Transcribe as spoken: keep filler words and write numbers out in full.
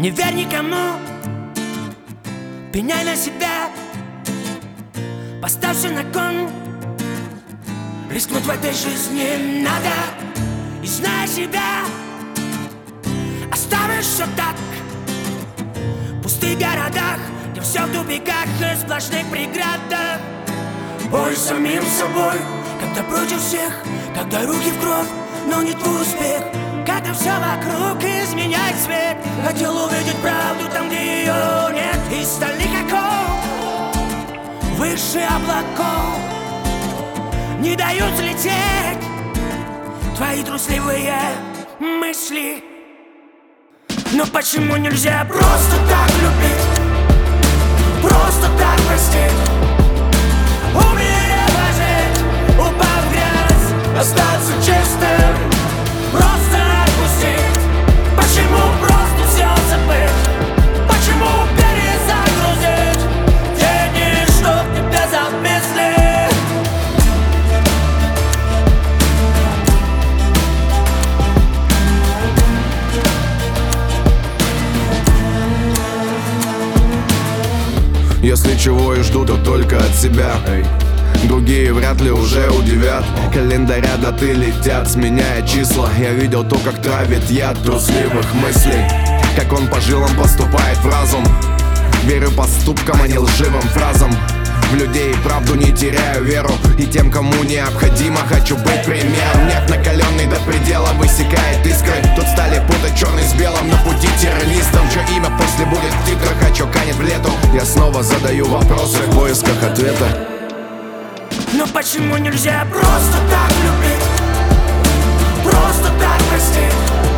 Не верь никому, пеняй на себя, поставься на кон. Рискнуть в этой жизни надо, и знай себя, оставишь все так. В пустых городах, где все в тупиках и сплошных преградах. Бой с самим собой, когда против всех, когда руки в кровь, но не твой успех. Когда все вокруг изменяет цвет, хотел увидеть правду там, где ее нет. Из стальных оков, выше облаков, не дают взлететь твои трусливые мысли. Но почему нельзя просто так любить, просто так простить, умея пожить, упав в грязь, остаться чистым, просто отпустить. Почему просто все забыть? Почему перезагрузить те дни, чтоб тебя завезли? Если чего и жду, то только от себя. Другие вряд ли уже удивят. Календаря даты летят, сменяя числа. Я видел то, как травит яд трусливых мыслей, как он по жилам поступает в разум. Верю поступкам, а не лживым фразам. В людей и правду не теряю веру, и тем, кому необходимо, хочу быть примером. Нефть накаленный до предела высекает искры. Тут стали путать черный с белым на пути террористам. Чье имя после будет в титрах, а чё канет в лету? Я снова задаю вопросы в поисках ответа. Но почему нельзя просто так любить, просто так простить?